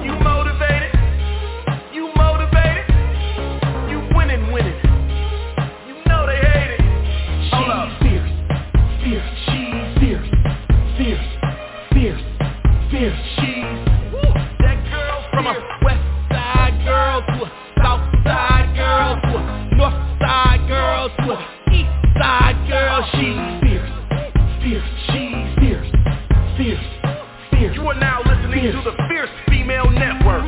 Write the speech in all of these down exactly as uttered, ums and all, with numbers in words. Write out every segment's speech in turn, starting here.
You motivated? You motivated? You winning, winning. You know they hate it. Hold up. Fierce, fierce, she's fierce, fierce, fierce, fierce, she's woo. That girl from a west side girl to a south side girl to a north side girl to a east side girl. She's fierce, fierce, she's fierce, fierce, fierce. You are now listening fierce. To the Fierce Female Network.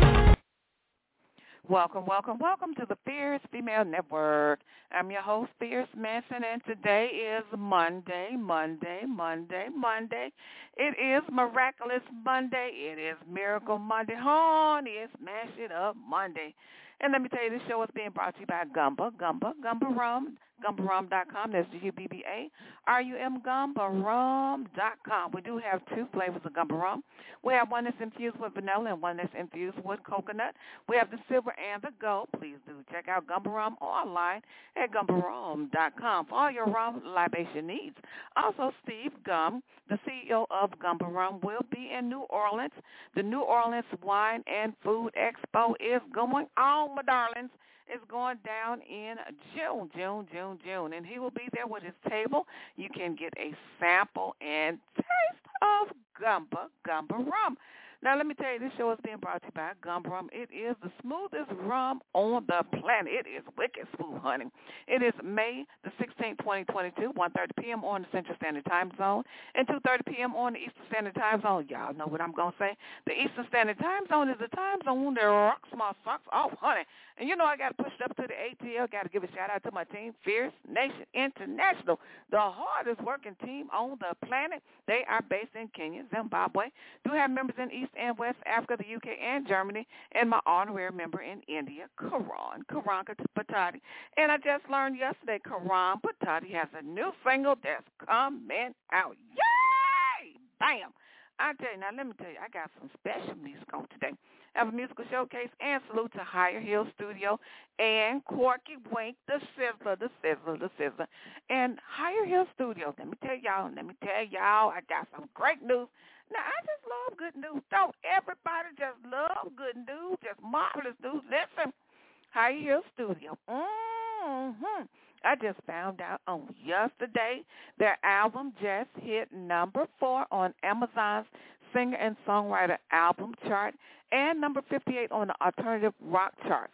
Welcome, welcome, welcome to the Fierce Female Network. I'm your host, Fierce Manson, and today is Monday, Monday, Monday, Monday. It is Miraculous Monday. It is Miracle Monday. Honey, it's Mash It Up Monday. And let me tell you, this show is being brought to you by Gumba, Gumba, Gumba Rum, Gumba Rum dot com. That's G U B B A R U M, Gumba Rum dot com. We do have two flavors of Gumba Rum. We have one that's infused with vanilla and one that's infused with coconut. We have the silver and the gold. Please do check out Gumba Rum online at Gumba Rum dot com for all your rum libation needs. Also, Steve Gum, the C E O of Gumba Rum, will be in New Orleans. The New Orleans Wine and Food Expo is going on, my darlings. It's going down in June, June, June, June, and he will be there with his table. You can get a sample and taste of Gumba, Gumba Rum. Now, let me tell you, this show is being brought to you by Gumba Rum. It is the smoothest rum on the planet. It is wicked smooth, honey. It is May the sixteenth, twenty twenty-two, one thirty p.m. on the Central Standard Time Zone, and two thirty p.m. on the Eastern Standard Time Zone. Y'all know what I'm going to say. The Eastern Standard Time Zone is the time zone that rocks my socks off, honey. And you know I got to push it up to the A T L. Got to give a shout-out to my team, Fierce Nation International, the hardest working team on the planet. They are based in Kenya, Zimbabwe. Do have members in East and West Africa, the U K, and Germany, and my honorary member in India, Karan, Karan Patati. And I just learned yesterday, Karan Patati has a new single that's coming out. Yay! Bam! I tell you, now let me tell you, I got some special music on today. I have a musical showcase and salute to Higher Hill Studio and Corky Wink, the Sizzler, the Sizzler, the Sizzler. And Higher Hill Studio, let me tell y'all, let me tell y'all, I got some great news. Now, I just love good news. Don't everybody just love good news, just marvelous news. Listen, Higher Hill Studio. Mm-hmm. I just found out on yesterday their album just hit number four on Amazon's singer and songwriter album chart and number fifty-eight on the alternative rock chart.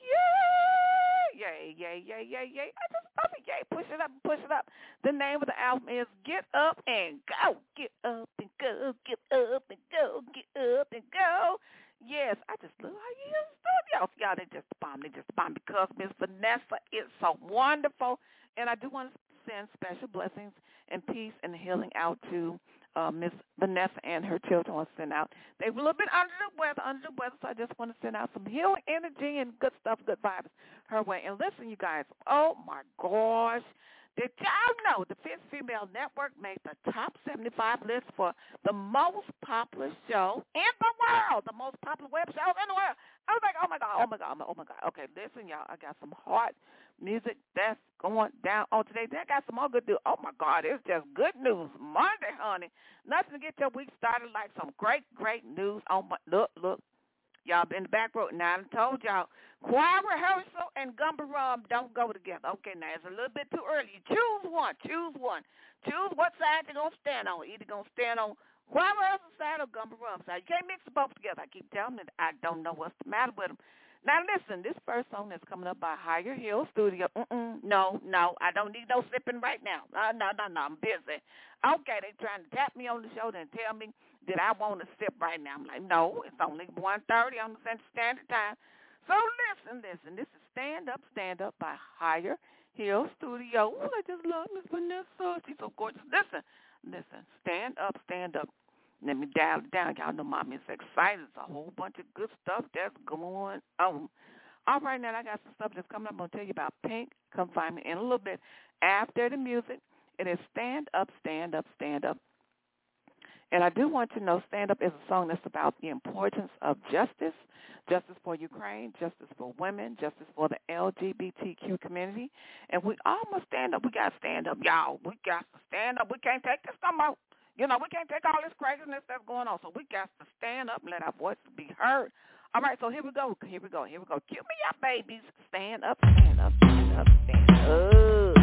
Yay! Yay, yay, yay, yay, yay. I just love it. Yay, push it up, push it up. The name of the album is Get Up and Go. Get up and go, get up and go, get up and go. Yes, I just love how you use studios. Y'all, they just bomb. They just bomb because Miss Vanessa is so wonderful. And I do want to send special blessings and peace and healing out to uh, Miss Vanessa and her children. I want to send out. They were a little bit under the weather, under the weather, so I just want to send out some healing energy and good stuff, good vibes her way. And listen, you guys, oh, my gosh. Did y'all know the Fierce Female Network made the top seventy-five list for the most popular show in the world, the most popular web shows in the world? I was like, oh, my God, oh, my God, oh, my God. Okay, listen, y'all, I got some hot music that's going down on today. I got some more good news. Oh, my God, it's just good news Monday, honey. Nothing to get your week started like some great, great news on my, look, look. Y'all been in the back row. Now, I told y'all, choir rehearsal and Gumba Rum don't go together. Okay, now, it's a little bit too early. You choose one. Choose one. Choose what side you're going to stand on. Either going to stand on choir rehearsal side or Gumba Rum side. You can't mix them both together. I keep telling them that I don't know what's the matter with them. Now, listen, this first song that's coming up by Higher Hill Studio. Mm-mm, no, no, I don't need no sipping right now. Uh, no, no, no, I'm busy. Okay, they trying to tap me on the shoulder and tell me that I want to sip right now. I'm like, no, it's only one thirty on the Central Standard Time. So listen, listen, this is Stand Up, Stand Up by Higher Hill Studio. Ooh, I just love Miss Vanessa. She's so gorgeous. Listen, listen, Stand Up, Stand Up. Let me dial it down. Y'all know Mommy's excited. There's a whole bunch of good stuff that's going on. All right, now I got some stuff that's coming up. I'm going to tell you about Pink Confinement in a little bit. After the music, it is Stand Up, Stand Up, Stand Up. And I do want to know Stand Up is a song that's about the importance of justice, justice for Ukraine, justice for women, justice for the L G B T Q community. And we all must stand up. We got to stand up, y'all. We got to stand up. We can't take this no more. You know, we can't take all this craziness that's going on, so we got to stand up and let our voices be heard. All right, so here we go. Here we go. Here we go. Cue me up, babies. Stand up, stand up, stand up, stand up.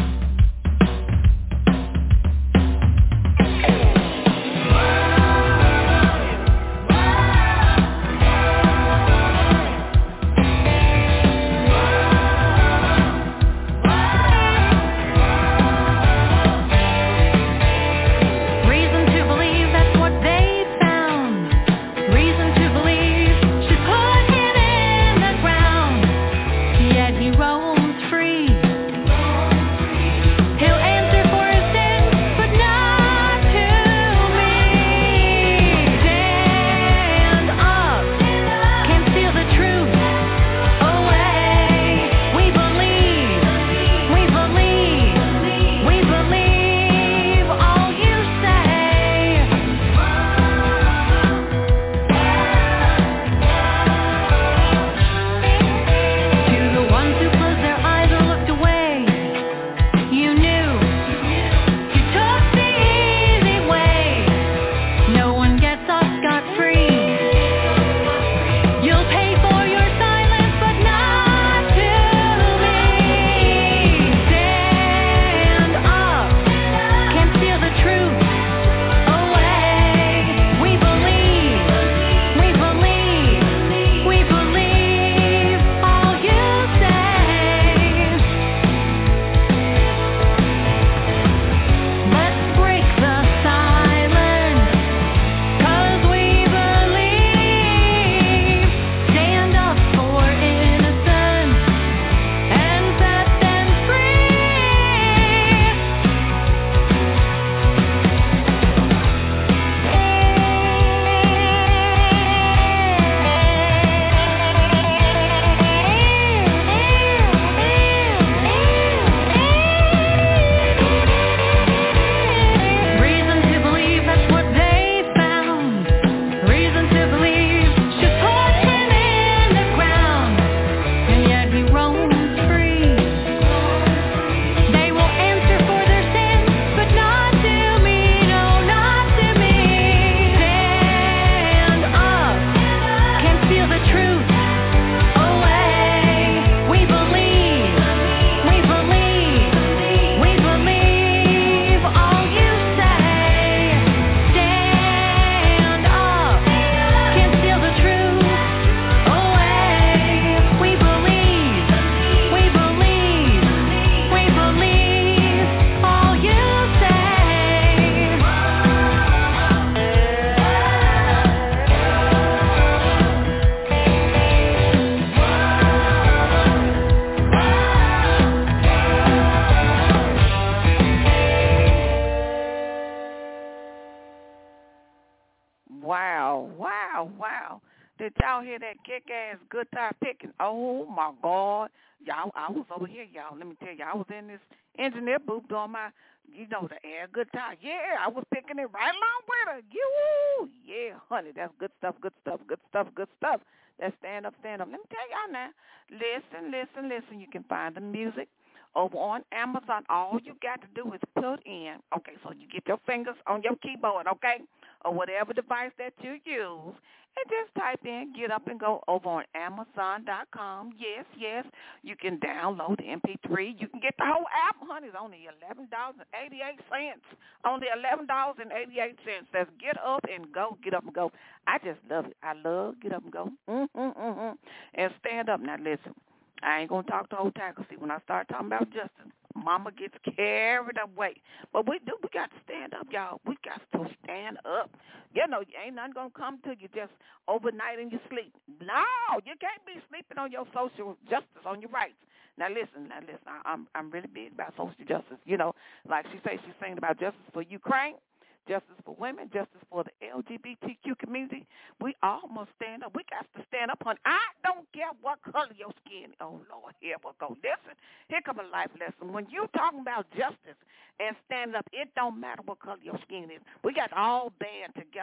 Did y'all hear that kick-ass guitar picking? Oh, my God. Y'all, I was over here, y'all. Let me tell you, I was in this engineer booth doing my, you know, the air guitar. Yeah, I was picking it right along with her. You, yeah, honey, that's good stuff, good stuff, good stuff, good stuff. That's stand up, stand up. Let me tell y'all now. Listen, listen, listen. You can find the music over on Amazon. All you got to do is put in, okay, so you get your fingers on your keyboard, okay, or whatever device that you use, and just type in Get Up and Go over on Amazon dot com. Yes, yes, you can download the M P three. You can get the whole album, honey. It's only eleven dollars and eighty-eight cents. Only eleven dollars and eighty-eight cents. That's Get Up and Go, Get Up and Go. I just love it. I love Get Up and Go. Mm-hmm, mm-hmm. And stand up. Now, listen. I ain't going to talk the whole time because, see, when I start talking about Justin, mama gets carried away. But we do. We got to stand up, y'all. We got to stand up. You know, ain't nothing going to come to you just overnight in your sleep. No, you can't be sleeping on your social justice, on your rights. Now, listen, now, listen, I, I'm I'm really big about social justice. You know, like she says, she's saying about justice for Ukraine, justice for women, justice for the L G B T Q community. We all must stand up. We got to stand up, honey. I don't care what color your skin is. Oh, Lord, here we go. Listen, here come a life lesson. When you talking about justice and stand up, it don't matter what color your skin is. We got to all band together.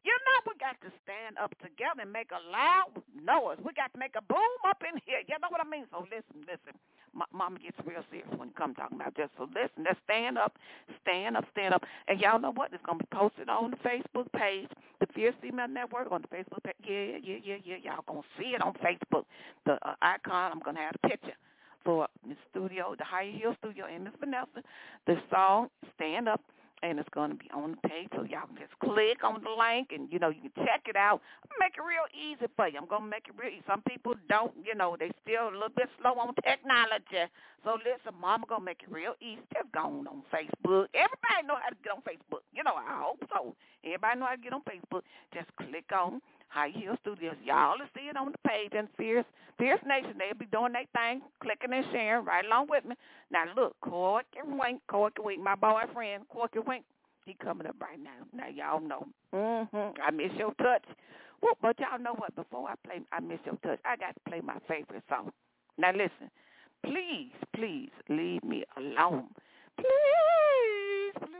You know, we got to stand up together and make a loud noise. We got to make a boom up in here. You know what I mean? So listen, listen. My mama gets real serious when it comes talking about this. So listen, let's stand up, stand up, stand up. And y'all know what? It's going to be posted on the Facebook page, the Fierce Female Network on the Facebook page. Yeah, yeah, yeah, yeah. Y'all going to see it on Facebook. The uh, icon, I'm going to have a picture for the studio, the Higher Hill Studio and Miss Vanessa. The song, Stand Up. And it's going to be on the page, so y'all can just click on the link, and, you know, you can check it out. I'm going to make it real easy for you. I'm going to make it real easy. Some people don't, you know, they still a little bit slow on technology. So, listen, Mama going to make it real easy. Just go on, on Facebook. Everybody know how to get on Facebook. You know, I hope so. Everybody know how to get on Facebook. Just click on High Hill Studios. Y'all will see it on the page. And Fierce, Fierce Nation, they'll be doing their thing, clicking and sharing right along with me. Now, look, Corky Wink, Corky Wink, my boyfriend, Corky Wink, he coming up right now. Now, y'all know. Mm-hmm. I miss your touch. Well, but y'all know what? Before I play I miss your touch, I got to play my favorite song. Now, listen. Please, please leave me alone. Please, please,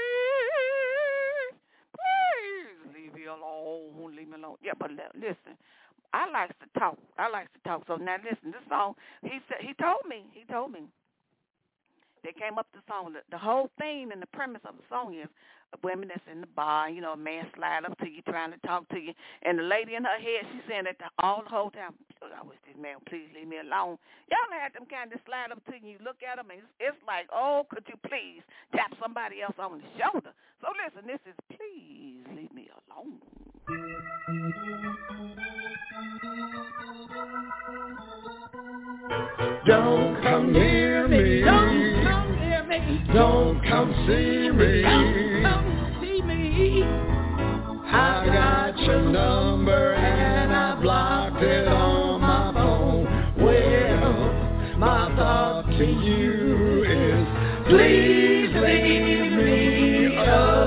please leave me alone. Leave me alone. Yeah, but listen. I like to talk. I like to talk. So now listen, this song, he said, he told me, he told me. They came up with the song. The, the whole theme and the premise of the song is women that's in the bar, you know, a man slide up to you trying to talk to you. And the lady in her head, she's saying that the, all the whole time, I wish this man would please leave me alone. Y'all had them kind of slide up to you. You look at them, and it's, it's like, oh, could you please tap somebody else on the shoulder? So listen, this is Please Leave Me Alone. Don't come near me. Don't come near me. Don't come see me. Don't come see me. I got your number and I blocked it on my phone. Well, my thought to you is, please leave me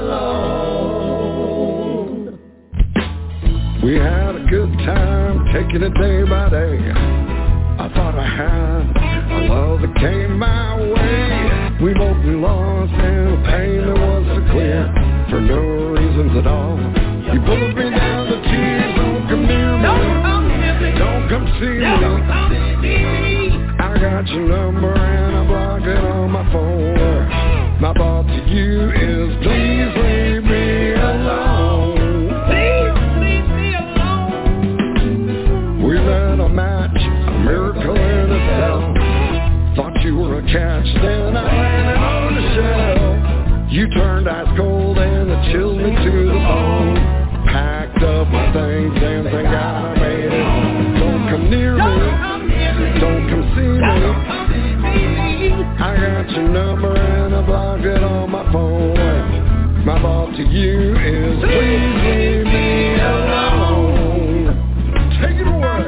alone. We had a good time taking it day by day. I thought I had a love that came my way. We both knew lost and the pain that was so clear for no reasons at all. You pulled me down to tears. Don't come near me. Don't come near me. Don't come see me. Don't come see me. I got your number and I blocked it on my phone. My thought to you is, please leave me alone. Please leave me alone. We lit a match, miracle in itself. Thought you were a catch, then I landed on the shelf. You turned ice cold and it chilled me to the bone. Packed up my things and thank God I made it. Don't come near me, don't come see me. I got your number and I blocked it on my phone. My thought to you is, please leave me alone. Take it away.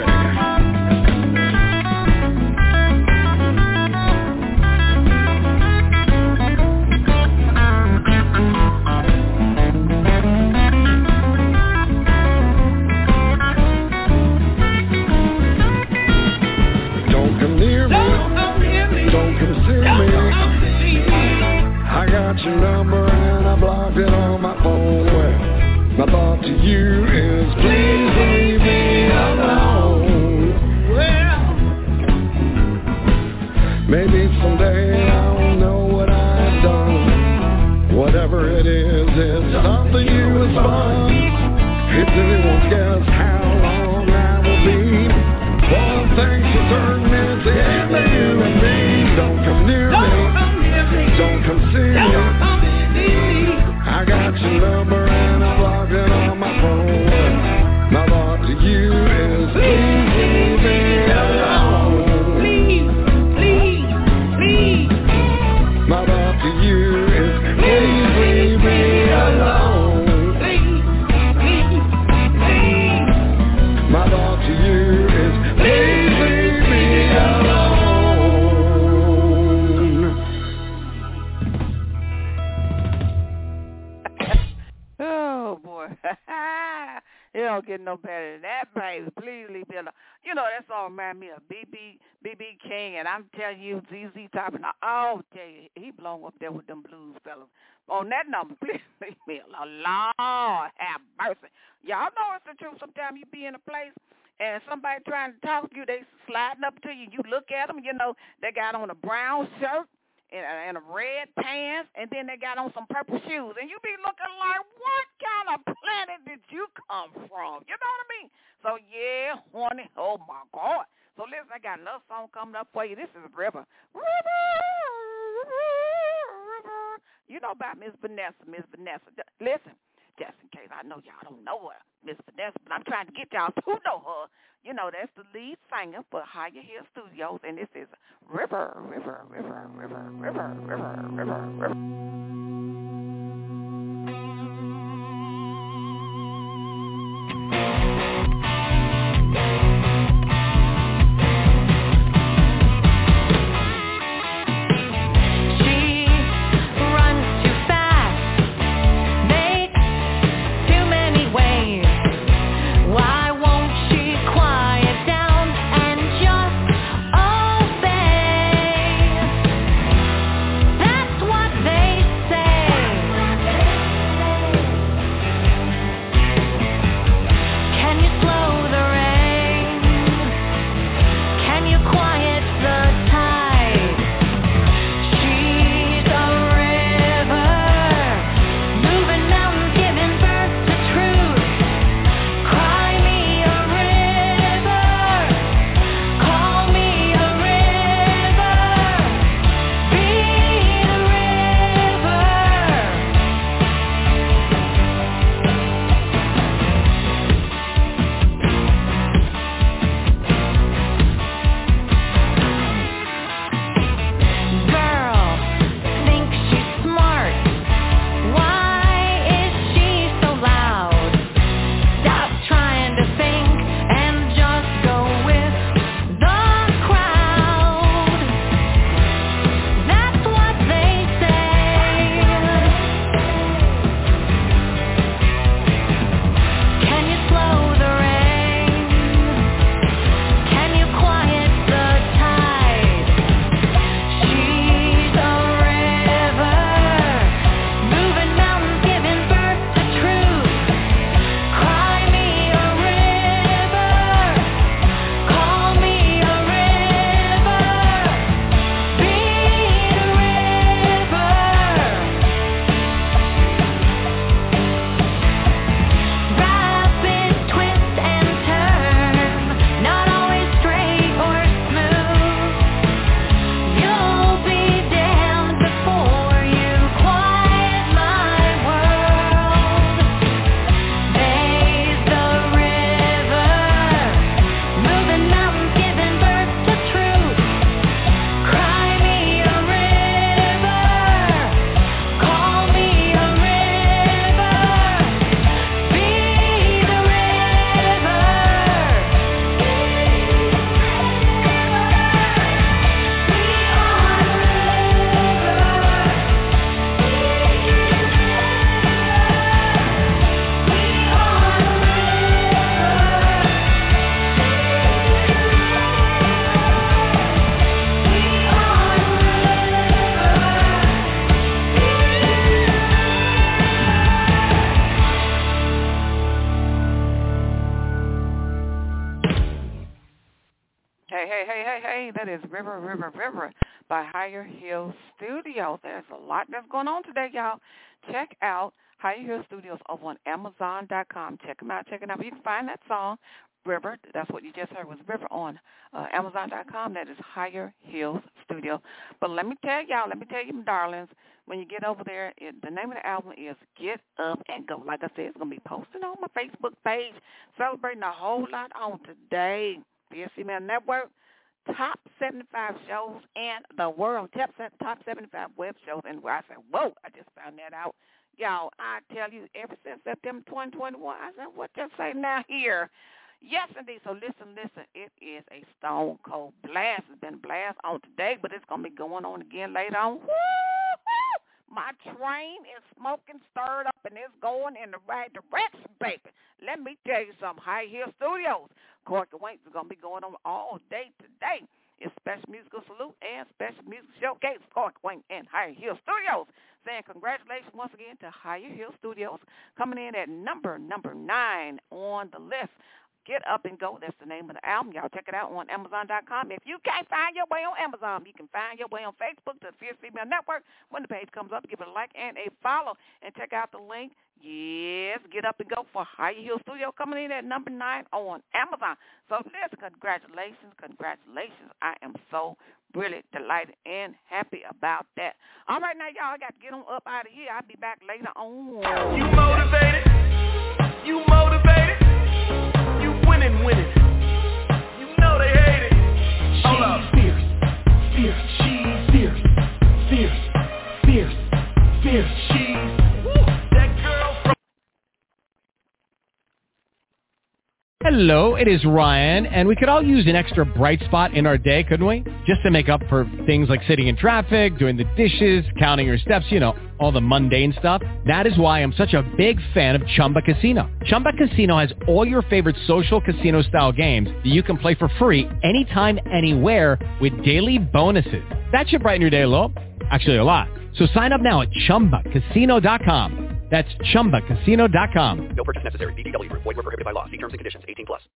Your number and I blocked it on my phone. Well, my thought to you is, please leave me alone. Well, maybe someday I'll know what I've done. Whatever it is, it's up to you, it's fun. If anyone guess how long I will be, one thing's for certain, it's the end of you and me. Don't come near me. Don't come see me. I got your number and I blocked it on my phone. My thought to you is, please leave me alone. Please, please, please. My thought to you is, please leave me alone. Please, please, please. My thought to you is, please leave me alone. Oh, boy. You don't get get no better than that, baby. Please leave me alone. You know, that song reminds me of B B B B King, and I'm telling you, Z Z Top, and I'll tell you, he belong up there with them blues fellas. On that number, please leave me alone. Lord have mercy. Y'all know it's the truth. Sometimes you be in a place, and somebody trying to talk to you, they sliding up to you. You look at them, you know, they got on a brown shirt and a, and a red pants, and then they got on some purple shoes. And you be looking like, what kind of planet did you come from? You know what I mean? So, yeah, honey, oh, my God. So, listen, I got another song coming up for you. This is River. River, River. You know about Miss Vanessa, Miss Vanessa. Listen, just in case I know y'all don't know her, Miss Vanessa, but I'm trying to get y'all to know her. You know, that's the lead singer for Higher Hill Studios, and this is River, River, River, River, River, River, River, River. River, River, River by Higher Hill Studios. There's a lot that's going on today, y'all. Check out Higher Hill Studios over on Amazon dot com. Check them out. Check it out. You can find that song, River. That's what you just heard was River on uh, Amazon dot com. That is Higher Hill Studio. But let me tell y'all, let me tell you, my darlings, when you get over there, it, the name of the album is Get Up and Go. Like I said, it's going to be posted on my Facebook page, celebrating a whole lot on today. B S C Man Network, top seventy-five shows in the world, top, top seventy-five web shows. And I said, whoa, I just found that out. Y'all, I tell you, ever since September twenty twenty-one, I said, what just say now here? Yes, indeed. So listen, listen. It is a stone cold blast. It's been a blast on today, but it's going to be going on again later on. Woo-hoo! My train is smoking, stirred up, and it's going in the right direction, baby. Let me tell you something. High Heel Studios. Corky Winks is going to be going on all day today. It's Special Musical Salute and Special Music Showcase. Corky Winks and High Heel Studios. Saying congratulations once again to Higher Hill Studios, coming in at number, number nine on the list. Get Up and Go, that's the name of the album. Y'all check it out on Amazon dot com. If you can't find your way on Amazon, you can find your way on Facebook, the Fierce Female Network. When the page comes up, give it a like and a follow, and check out the link. Yes, Get Up and Go for Higher Hill Studio, coming in at number nine on Amazon. So listen, congratulations, congratulations. I am so really delighted and happy about that. All right, now, y'all, I got to get on up out of here. I'll be back later on. You motivated? You motivated? You winning, winning. You know they hate it. Hold up. Fierce, fierce, she's fierce, fierce, fierce, fierce, she's that girl from... Hello, it is Ryan, and we could all use an extra bright spot in our day, couldn't we? Just to make up for things like sitting in traffic, doing the dishes, counting your steps, you know, all the mundane stuff. That is why I'm such a big fan of Chumba Casino. Chumba Casino has all your favorite social casino-style games that you can play for free anytime, anywhere with daily bonuses. That should brighten your day a little. Actually, a lot. So sign up now at chumba casino dot com. That's chumba casino dot com. No purchase necessary. V G W Group. Void where prohibited by law. See terms and conditions. eighteen plus.